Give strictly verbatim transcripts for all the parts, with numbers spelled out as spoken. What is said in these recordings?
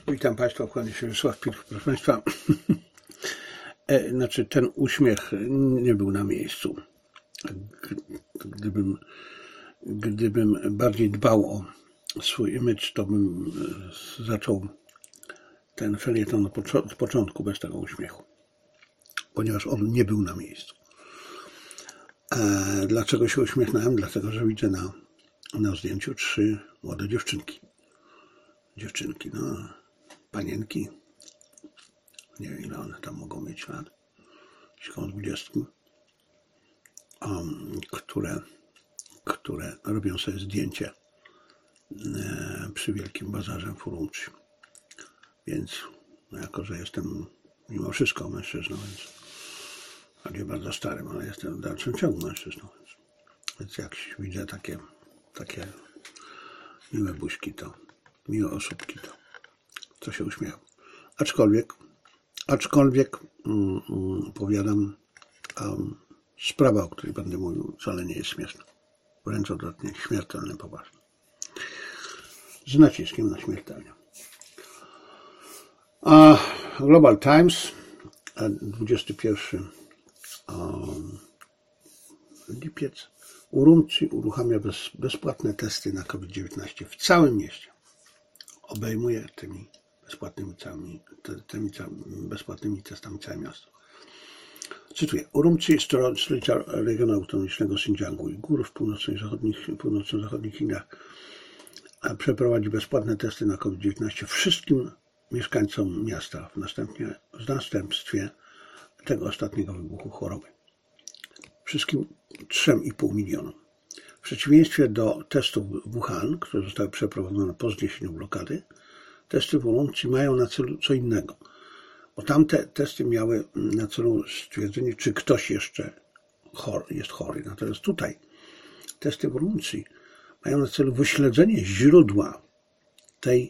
Witam Państwa, kłaniam się Wiesław Pilch, proszę Państwa. E, znaczy ten uśmiech nie był na miejscu. Gdybym, gdybym bardziej dbał o swój image, to bym zaczął ten felieton od początku bez tego uśmiechu, ponieważ on nie był na miejscu. E, dlaczego się uśmiechnąłem? Dlatego, że widzę na, na zdjęciu trzy młode dziewczynki. Dziewczynki, no, panienki, nie wiem ile one tam mogą mieć lat, koło dwudziestki, um, które, które robią sobie zdjęcie e, przy Wielkim Bazarze w Urumqi. Więc no, jako, że jestem mimo wszystko mężczyzną, więc choć bardzo starym, ale jestem w dalszym ciągu mężczyzną, więc, więc jak widzę takie, takie miłe buźki, to miłe osóbki, to, to się uśmiecham. Aczkolwiek, aczkolwiek mm, mm, powiadam, um, sprawa, o której będę mówił, wcale nie jest śmieszna. Wręcz odwrotnie, śmiertelnie poważna. Z naciskiem na śmiertelnie. A Global Times, dwudziestego pierwszego um, lipiec. Urumqi uruchamia bez, bezpłatne testy na COVID dziewiętnaście w całym mieście. Obejmuje tymi bezpłatnymi, całymi, tymi bezpłatnymi testami całe miasto. Cytuję. Urumqi, stolica regionu autonomicznego Xinjiangu i gór w północno-zachodnich, północno-zachodnich Chinach, przeprowadzi bezpłatne testy na COVID dziewiętnaście wszystkim mieszkańcom miasta w, następnie, w następstwie tego ostatniego wybuchu choroby. Wszystkim trzem i pół milionom. W przeciwieństwie do testów w Wuhan, które zostały przeprowadzone po zniesieniu blokady, testy w Urumqi mają na celu co innego. Bo tamte testy miały na celu stwierdzenie, czy ktoś jeszcze chory, jest chory. Natomiast tutaj testy w Urumqi mają na celu wyśledzenie źródła tej,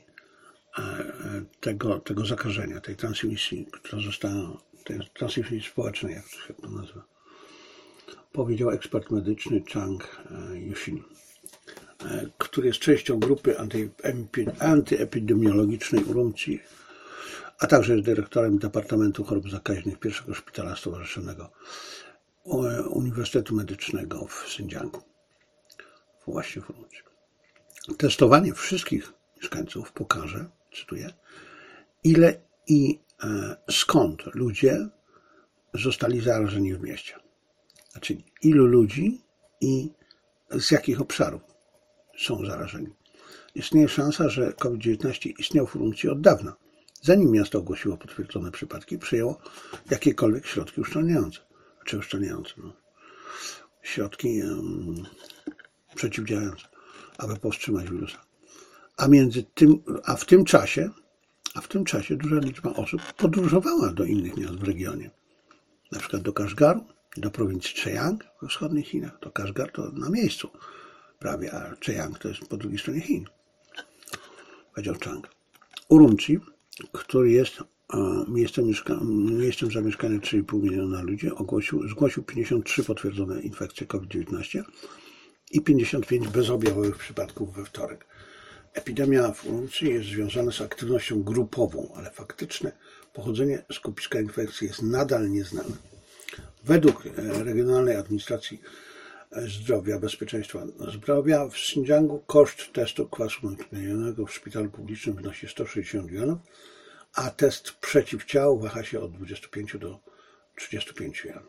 tego, tego zakażenia, tej transmisji, która została, tej transmisji społecznej, jak to się to nazywa. Powiedział ekspert medyczny Chang Yuxin, który jest częścią grupy antyepidemiologicznej Urumqi, a także jest dyrektorem Departamentu Chorób Zakaźnych pierwszego Szpitala Stowarzyszonego Uniwersytetu Medycznego w Xinjiangu, właśnie w Urumqi. Testowanie wszystkich mieszkańców pokaże, cytuję, ile i skąd ludzie zostali zarażeni w mieście. Znaczy, ilu ludzi i z jakich obszarów są zarażeni. Istnieje szansa, że COVID dziewiętnaście istniał w Urumqi od dawna, zanim miasto ogłosiło potwierdzone przypadki, przyjęło jakiekolwiek środki uszczelniające. Czy uszczelniające, no. Środki um, przeciwdziałające, aby powstrzymać wirusa. A między tym, a w tym czasie, a w tym czasie duża liczba osób podróżowała do innych miast w regionie. Na przykład do Kaszgaru, do prowincji Zhejiang we wschodnich Chinach. To Kaszgar to na miejscu prawie, a Zhejiang to jest po drugiej stronie Chin. Powiedział Chang. Urumqi, który jest miejscem, miejscem zamieszkania trzy i pół miliona ludzi, ogłosił, zgłosił pięćdziesiąt trzy potwierdzone infekcje COVID dziewiętnaście i pięćdziesiąt pięć bezobjawowych przypadków we wtorek. Epidemia w Urumqi jest związana z aktywnością grupową, ale faktyczne pochodzenie skupiska infekcji jest nadal nieznane. Według Regionalnej Administracji Zdrowia, Bezpieczeństwa Zdrowia w Xinjiangu koszt testu kwasu nukleinowego w szpitalu publicznym wynosi sto sześćdziesiąt juanów, a test przeciwciał waha się od dwudziestu pięciu do trzydziestu pięciu juanów.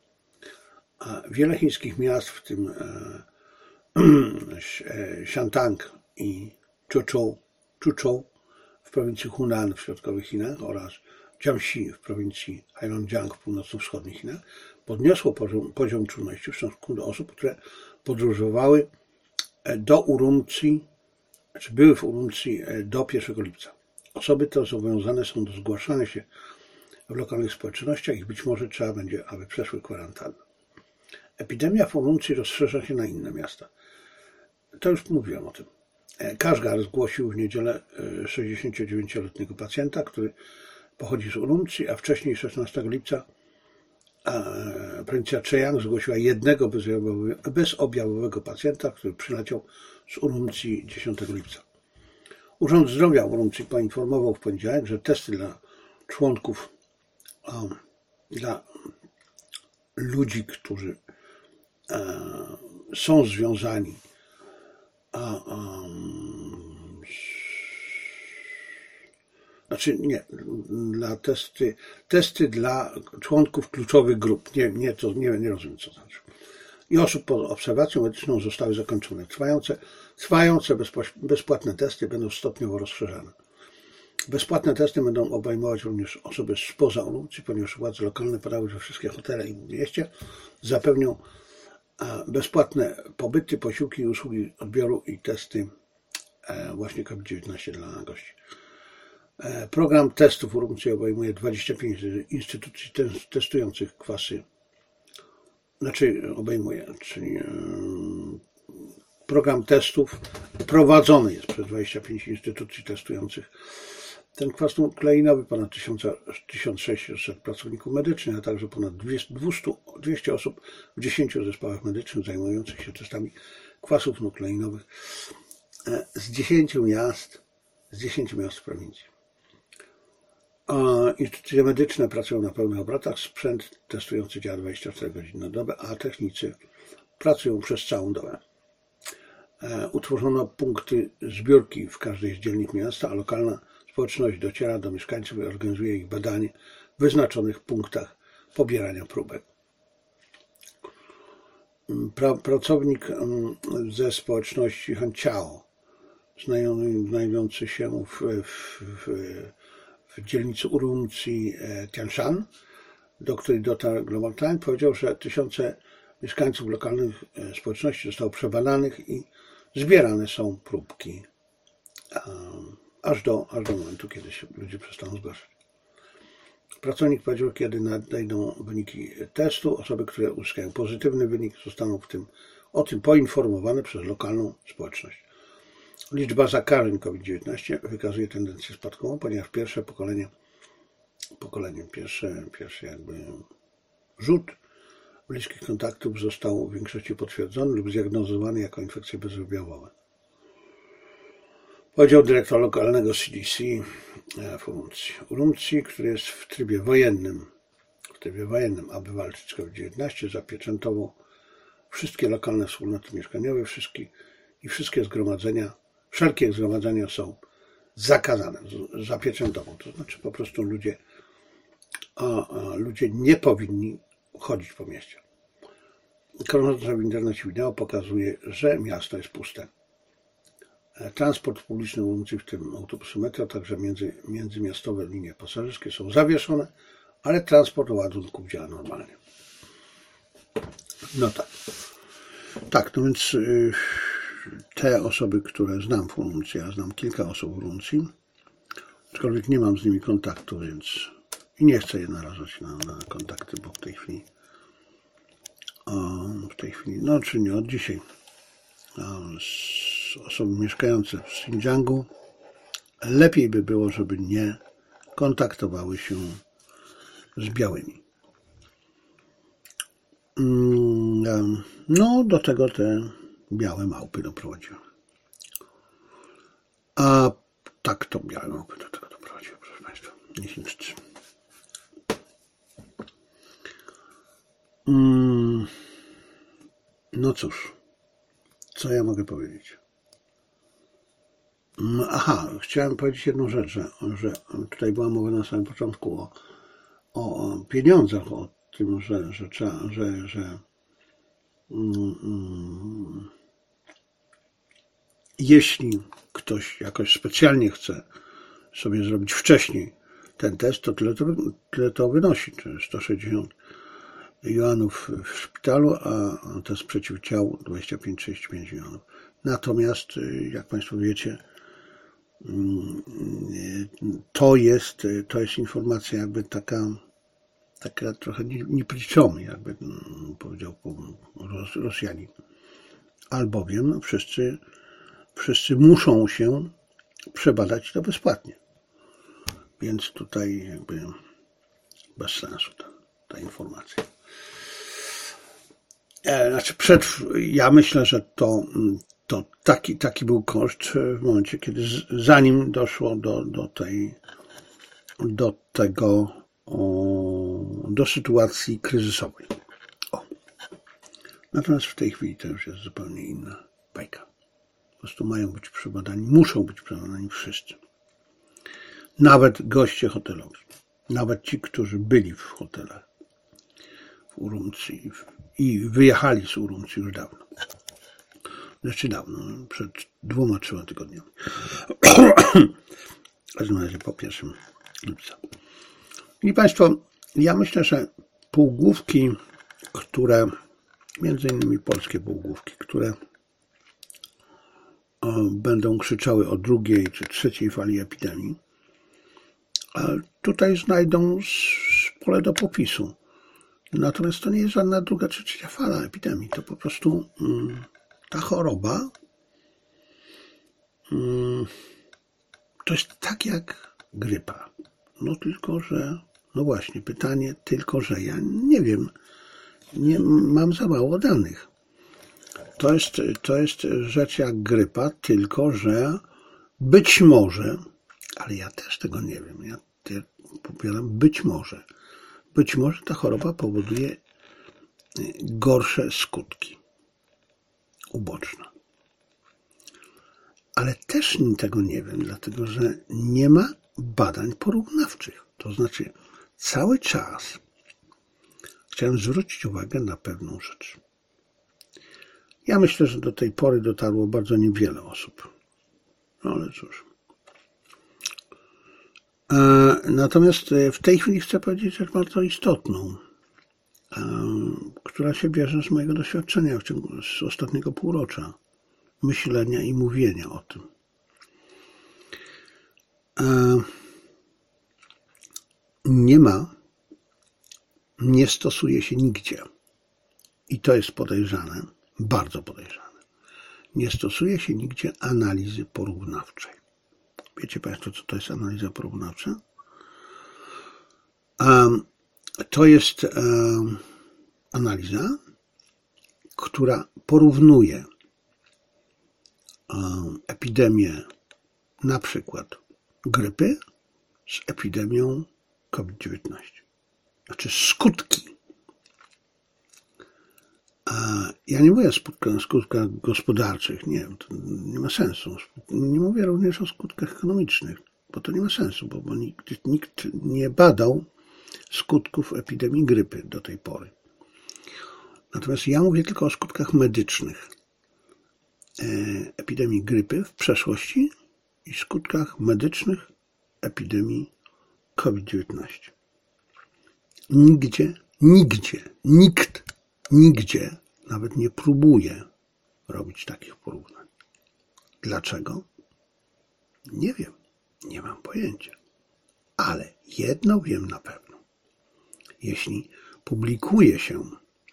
A wiele chińskich miast, w tym Shantung i Zhuzhou, Zhuzhou w prowincji Hunan w środkowych Chinach oraz Jiangxi w prowincji Heilongjiang w północno-wschodnich Chinach podniosło poziom, poziom czujności w stosunku do osób, które podróżowały do Urumqi, czy były w Urumqi do pierwszego lipca. Osoby te zobowiązane są do zgłaszania się w lokalnych społecznościach i być może trzeba będzie, aby przeszły kwarantannę. Epidemia w Urumqi rozszerza się na inne miasta. To już mówiłem o tym. Kaszgar zgłosił w niedzielę sześćdziesięciodziewięcioletniego pacjenta, który pochodzi z Urumqi, a wcześniej szesnastego lipca prowincja Zhejiang zgłosiła jednego bezobjawowego pacjenta, który przyleciał z Urumqi dziesiątego lipca. Urząd Zdrowia w Urumqi poinformował w poniedziałek, że testy dla członków, um, dla ludzi, którzy e, są związani a, um, Znaczy nie, dla testy, testy dla członków kluczowych grup. Nie, nie, to nie, nie rozumiem, co to znaczy. I osób pod obserwacją medyczną zostały zakończone. Trwające, trwające bezpłatne testy będą stopniowo rozszerzane. Bezpłatne testy będą obejmować również osoby spoza Urumqi, ponieważ władze lokalne podały, że wszystkie hotele i w mieście zapewnią bezpłatne pobyty, posiłki, usługi odbioru i testy właśnie COVID dziewiętnaście dla gości. Program testów w Urumqi obejmuje dwadzieścia pięć instytucji testujących kwasy, znaczy obejmuje, czyli program testów prowadzony jest przez dwadzieścia pięć instytucji testujących ten kwas nukleinowy, ponad tysiąc sześćset pracowników medycznych, a także ponad dwieście osób w dziesięciu zespołach medycznych zajmujących się testami kwasów nukleinowych z dziesięciu miast, z dziesięciu miast w prowincji. Instytucje medyczne pracują na pełnych obrotach, sprzęt testujący działa dwadzieścia cztery godziny na dobę, a technicy pracują przez całą dobę. Utworzono punkty zbiórki w każdej z dzielnic miasta, a lokalna społeczność dociera do mieszkańców i organizuje ich badanie w wyznaczonych punktach pobierania próbek. Pra, pracownik ze społeczności Hanciao, znajdujący się w, w, w, w dzielnicy Urumqi Tianshan, do której dotarł Global Time, powiedział, że tysiące mieszkańców lokalnych społeczności zostało przebadanych i zbierane są próbki aż do, aż do momentu, kiedy się ludzie przestaną zgłaszać. Pracownik powiedział, kiedy nadejdą wyniki testu, osoby, które uzyskają pozytywny wynik, zostaną w tym, o tym poinformowane przez lokalną społeczność. Liczba zakażeń COVID dziewiętnaście wykazuje tendencję spadkową, ponieważ pierwsze pokolenie, pokolenie pierwsze, pierwszy jakby rzut bliskich kontaktów został w większości potwierdzony lub zdiagnozowany jako infekcje bezobjawowe. Powiedział dyrektor lokalnego C D C w Urumqi. Urumqi, który jest w trybie wojennym, w trybie wojennym, aby walczyć z COVID dziewiętnaście, zapieczętował wszystkie lokalne wspólnoty mieszkaniowe, wszystkie i wszystkie zgromadzenia, wszelkie zgromadzenia są zakazane, zapieczętował. To znaczy po prostu ludzie, a, a ludzie nie powinni chodzić po mieście. Krążąca w internecie wideo pokazuje, że miasto jest puste. Transport publiczny w Urumqi, w tym autobusy metro, także między, międzymiastowe linie pasażerskie są zawieszone, ale transport ładunków działa normalnie. No tak. Tak, no więc y, te osoby, które znam w Urumqi, ja znam kilka osób w Urumqi, aczkolwiek nie mam z nimi kontaktu, więc i nie chcę je narażać na, na kontakty, bo w tej chwili o, w tej chwili, no czy nie od dzisiaj, o, osoby mieszkające w Xinjiangu, lepiej by było, żeby nie kontaktowały się z białymi. No, do tego te białe małpy doprowadziły. A tak to białe małpy do tego doprowadziły, proszę Państwa. Nie chińscy. No cóż, co ja mogę powiedzieć? Aha, chciałem powiedzieć jedną rzecz, że, że tutaj była mowa na samym początku o, o pieniądzach, o tym, że, że trzeba, że, że mm, jeśli ktoś jakoś specjalnie chce sobie zrobić wcześniej ten test, to tyle to, tyle to wynosi, czyli sto sześćdziesiąt juanów w szpitalu, a test przeciwciał dwadzieścia pięć do trzydziestu pięciu juanów. Natomiast, jak Państwo wiecie, to jest, to jest informacja jakby taka, taka trochę niepliczona, jakby powiedział Rosjanin. Albowiem wszyscy, wszyscy muszą się przebadać to bezpłatnie. Więc tutaj jakby bez sensu ta, ta informacja. Znaczy przed, ja myślę, że to to taki, taki był koszt w momencie, kiedy zanim doszło do, do tej, do tego, o, do sytuacji kryzysowej. O. Natomiast w tej chwili to już jest zupełnie inna bajka. Po prostu mają być przebadani, muszą być przebadani wszyscy. Nawet goście hotelowi. Nawet ci, którzy byli w hotelach w Urumqi i wyjechali z Urumqi już dawno. Znaczy dawno, przed dwoma, trzema tygodniami. W każdym razie po pierwszym lipca. I Państwo, ja myślę, że półgłówki, które, między innymi polskie półgłówki, które o, będą krzyczały o drugiej czy trzeciej fali epidemii, a tutaj znajdą pole do popisu. Natomiast to nie jest żadna druga czy trzecia fala epidemii. To po prostu mm, ta choroba mm, to jest tak jak grypa. No tylko, że no właśnie, pytanie, tylko, że ja nie wiem, nie mam za mało danych. To jest, to jest rzecz jak grypa, tylko, że być może, ale ja też tego nie wiem, ja popieram być może, być może ta choroba powoduje gorsze skutki uboczne. Ale też tego nie wiem, dlatego że nie ma badań porównawczych. To znaczy cały czas chciałem zwrócić uwagę na pewną rzecz. Ja myślę, że do tej pory dotarło bardzo niewiele osób. No ale cóż. Natomiast w tej chwili chcę powiedzieć rzecz bardzo istotną, która się bierze z mojego doświadczenia w ciągu z ostatniego półrocza, myślenia i mówienia o tym. Nie ma, nie stosuje się nigdzie, i to jest podejrzane, bardzo podejrzane, nie stosuje się nigdzie analizy porównawczej. Wiecie Państwo, co to jest analiza porównawcza? To jest analiza, która porównuje epidemię na przykład grypy z epidemią COVID dziewiętnaście. Znaczy skutki. Ja nie mówię o skutkach gospodarczych, nie, to nie ma sensu. Nie mówię również o skutkach ekonomicznych, bo to nie ma sensu, bo, bo nikt, nikt nie badał skutków epidemii grypy do tej pory. Natomiast ja mówię tylko o skutkach medycznych epidemii grypy w przeszłości i skutkach medycznych epidemii COVID dziewiętnaście. Nigdzie, nigdzie, nikt, nigdzie nawet nie próbuje robić takich porównań. Dlaczego? Nie wiem, nie mam pojęcia. Ale jedno wiem na pewno. Jeśli publikuje się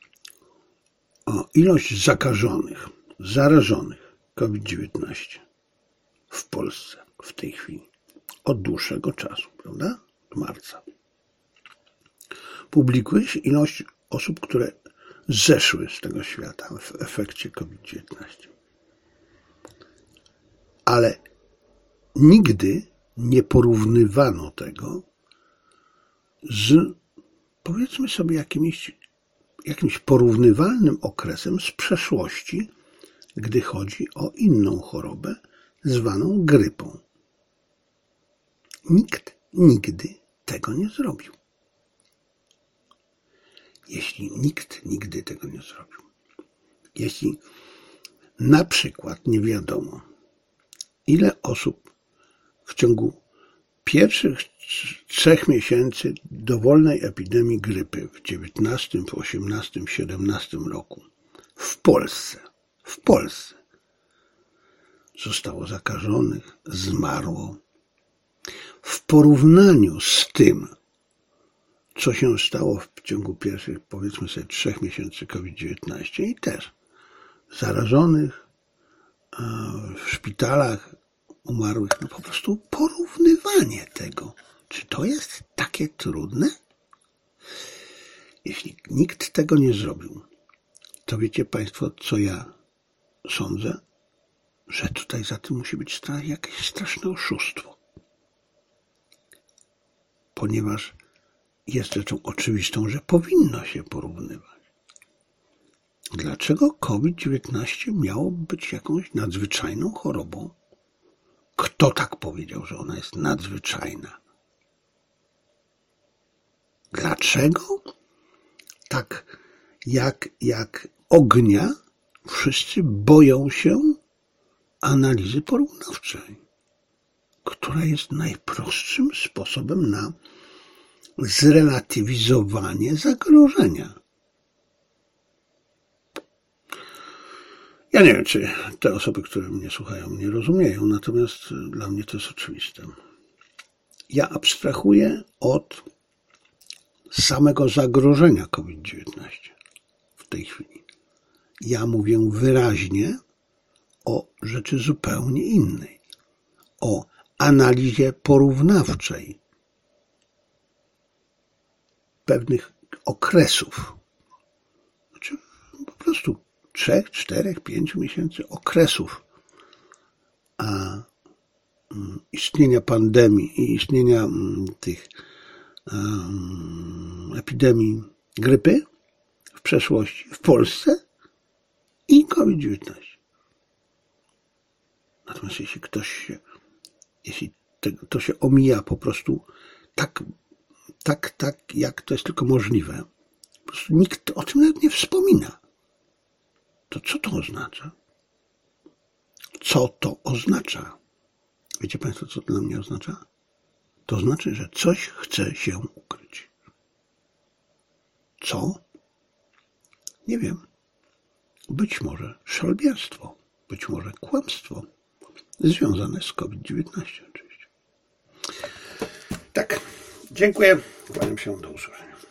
o ilość zakażonych, zarażonych COVID dziewiętnaście w Polsce w tej chwili od dłuższego czasu, prawda? Od marca. Publikuje się ilość osób, które zeszły z tego świata w efekcie COVID dziewiętnaście. Ale nigdy nie porównywano tego z, powiedzmy sobie, jakimś, jakimś porównywalnym okresem z przeszłości, gdy chodzi o inną chorobę zwaną grypą. Nikt nigdy tego nie zrobił. Jeśli nikt nigdy tego nie zrobił. Jeśli na przykład nie wiadomo, ile osób w ciągu pierwszych trzech miesięcy dowolnej epidemii grypy w dziewiętnastym, w osiemnastym, siedemnastym roku w Polsce, w Polsce zostało zakażonych, zmarło. W porównaniu z tym, co się stało w ciągu pierwszych, powiedzmy sobie, trzech miesięcy COVID dziewiętnaście i też zarażonych w szpitalach, umarłych, no po prostu porównywanie tego. Czy to jest takie trudne? Jeśli nikt tego nie zrobił, to wiecie Państwo, co ja sądzę? że tutaj za tym musi być jakieś straszne oszustwo. Ponieważ jest rzeczą oczywistą, że powinno się porównywać. Dlaczego COVID dziewiętnaście miało być jakąś nadzwyczajną chorobą? Kto tak powiedział, że ona jest nadzwyczajna? Dlaczego tak jak, jak ognia wszyscy boją się analizy porównawczej, która jest najprostszym sposobem na zrelatywizowanie zagrożenia? Ja nie wiem, czy te osoby, które mnie słuchają, mnie rozumieją, natomiast dla mnie to jest oczywiste. Ja abstrahuję od samego zagrożenia COVID dziewiętnaście w tej chwili. Ja mówię wyraźnie o rzeczy zupełnie innej, o analizie porównawczej pewnych okresów, znaczy po prostu trzech, czterech, pięciu miesięcy okresów a um, istnienia pandemii i istnienia um, tych um, epidemii grypy w przeszłości w Polsce i COVID dziewiętnaście. Natomiast jeśli ktoś się, jeśli te, to się omija po prostu tak, tak, tak, jak to jest tylko możliwe, po prostu nikt o tym nawet nie wspomina. To co to oznacza? Co to oznacza? Wiecie Państwo, co to dla mnie oznacza? To znaczy, że coś chce się ukryć. Co? Nie wiem. Być może szalbierstwo, być może kłamstwo związane z COVID dziewiętnaście oczywiście. Tak, dziękuję. Kłaniam się, do usłyszenia.